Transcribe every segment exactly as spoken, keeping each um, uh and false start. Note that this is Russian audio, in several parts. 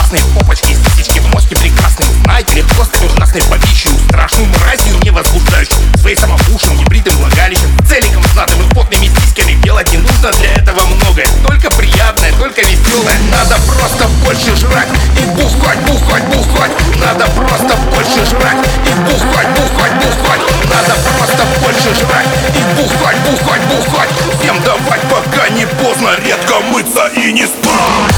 красные попочки, сисечки, моськи прекрасные. Знаете, легко стать ужасной бабищей, страшной мразью, не возбуждающей своей самопушем, небритым влагалищем, целиком знатым и потными сиськами. Делать не нужно для этого многое, только приятное, только веселое. Надо просто больше жрать и бухать, бухать, бухать. Надо просто больше жрать и бухать, бухать, бухать. Надо просто больше жрать и бухать, бухать, бухать. Всем давать, пока не поздно, редко мыться и не спать.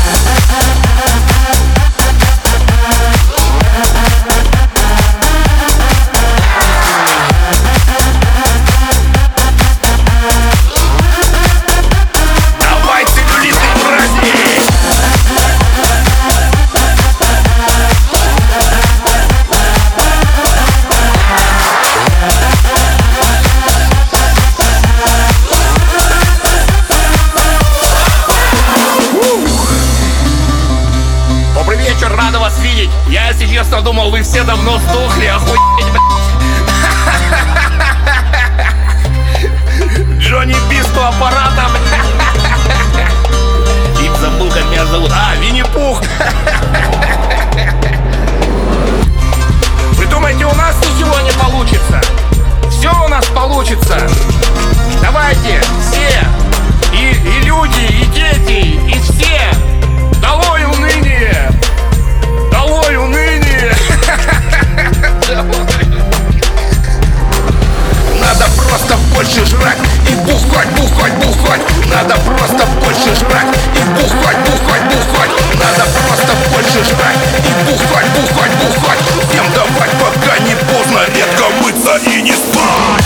Рада вас видеть. Я, если честно, думал, вы все давно сдохли. Охуеть, блядь. Джонни Бист у аппарата. И забыл, как меня зовут. А, Винни-Пух. Вы думаете, у нас ничего не получится? Все у нас получится. Давайте, все. И, и люди, и дети, и все. Долой уныние. Долой уныние! Надо просто больше жрать и бухать, бухать, бухать. Надо просто больше жрать и бухать, бухать, бухать. Надо просто больше жрать и бухать, бухать, бухать. Всем давать, пока не поздно, редко мыться и не спать.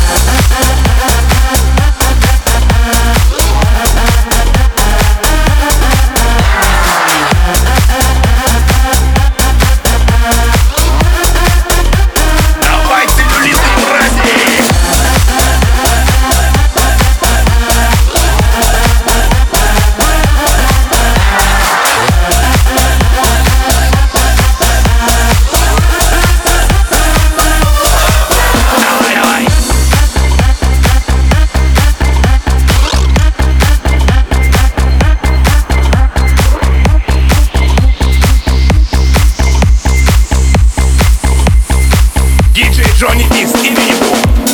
Джонни Бист и Винни-Пух.